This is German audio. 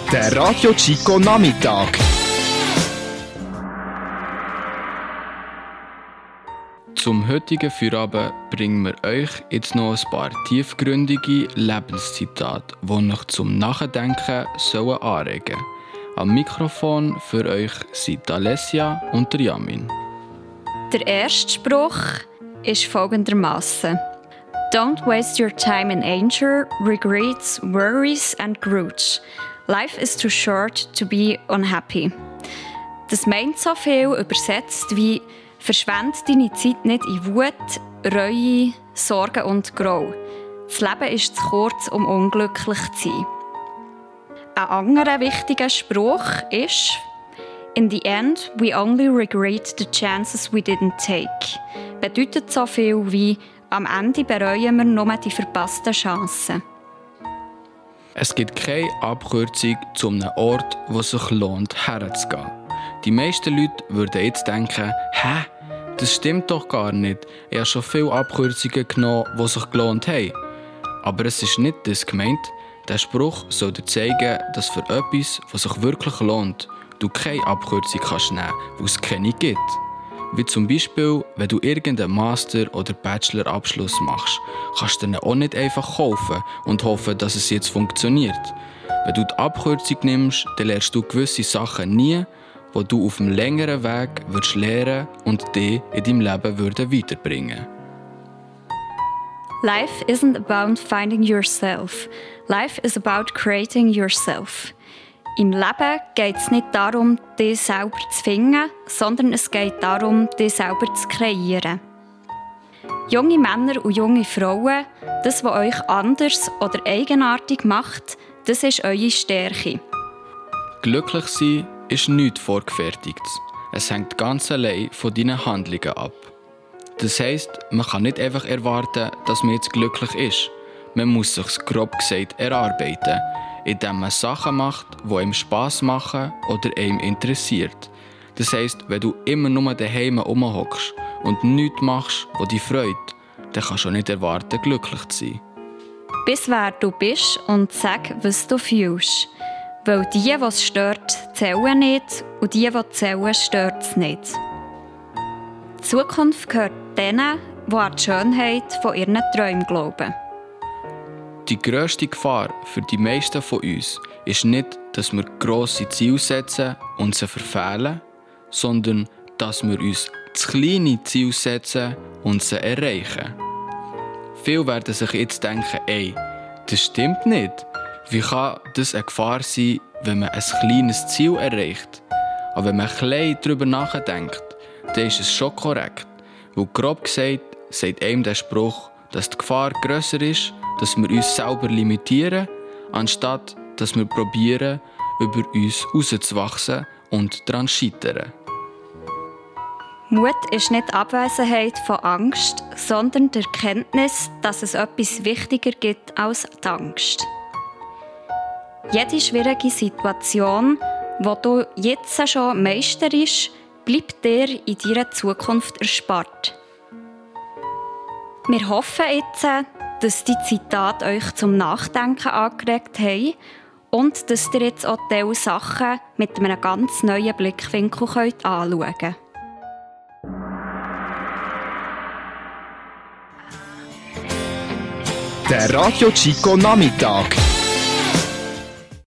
Der Radio Chico Nachmittag. Zum heutigen Feierabend bringen wir euch jetzt noch ein paar tiefgründige Lebenszitate, die euch zum Nachdenken sollen anregen. Am Mikrofon für euch sind Alessia und der Yamin. Der erste Spruch ist folgendermaßen: Don't waste your time in anger, regrets, worries and grudge. Life is too short to be unhappy. Das meint so viel übersetzt wie: Verschwende deine Zeit nicht in Wut, Reue, Sorgen und Groll. Das Leben ist zu kurz, um unglücklich zu sein. Ein anderer wichtiger Spruch ist: In the end, we only regret the chances we didn't take. Bedeutet so viel wie: Am Ende bereuen wir nur die verpassten Chancen. Es gibt keine Abkürzung zu einem Ort, wo es sich lohnt, herzugehen. Die meisten Leute würden jetzt denken: Hä? Das stimmt doch gar nicht. Ich habe schon viele Abkürzungen genommen, die sich gelohnt haben. Aber es ist nicht das gemeint. Der Spruch soll dir zeigen, dass für etwas, was sich wirklich lohnt, du keine Abkürzung kannst nehmen, weil es keine gibt. Wie zum Beispiel, wenn du irgendeinen Master- oder Bachelor-Abschluss machst, kannst du den auch nicht einfach kaufen und hoffen, dass es jetzt funktioniert. Wenn du die Abkürzung nimmst, dann lernst du gewisse Sachen nie, die du auf einem längeren Weg würdest lernen und dich in deinem Leben weiterbringen. Life isn't about finding yourself. Life is about creating yourself. Im Leben geht es nicht darum, dich selber zu finden, sondern es geht darum, dich selber zu kreieren. Junge Männer und junge Frauen, das, was euch anders oder eigenartig macht, das ist eure Stärke. Glücklich sein ist nichts Vorgefertigtes. Es hängt ganz allein von deinen Handlungen ab. Das heisst, man kann nicht einfach erwarten, dass man jetzt glücklich ist. Man muss sich grob gesagt erarbeiten, indem man Sachen macht, die einem Spass machen oder einem interessiert. Das heisst, wenn du immer nur daheim rumhockst und nichts machst, was dich freut, dann kannst du nicht erwarten, glücklich zu sein. Bis wer du bist und sag, was du fühlst. Weil die es stört, zählen nicht und die zählen, stört es nicht. Die Zukunft gehört denen, die an die Schönheit von ihren Träumen glauben. Die grösste Gefahr für die meisten von uns ist nicht, dass wir grosse Ziele setzen und sie verfehlen, sondern dass wir uns zu kleine Ziele setzen und sie erreichen. Viele werden sich jetzt denken: Ey, das stimmt nicht. Wie kann das eine Gefahr sein, wenn man ein kleines Ziel erreicht? Aber wenn man klein darüber nachdenkt, dann ist es schon korrekt. Weil grob gesagt sagt einem der Spruch, dass die Gefahr grösser ist, dass wir uns selber limitieren, anstatt dass wir probieren, über uns hinauszuwachsen und daran scheitern. Mut ist nicht die Abwesenheit von Angst, sondern die Erkenntnis, dass es etwas wichtiger gibt als die Angst. Jede schwierige Situation, die du jetzt schon meisterst, bleibt dir in deiner Zukunft erspart. Wir hoffen jetzt, dass die Zitate euch zum Nachdenken angeregt haben und dass ihr jetzt auch diese Sachen mit einem ganz neuen Blickwinkel anschauen könnt. Der Radio Chico Nachmittag.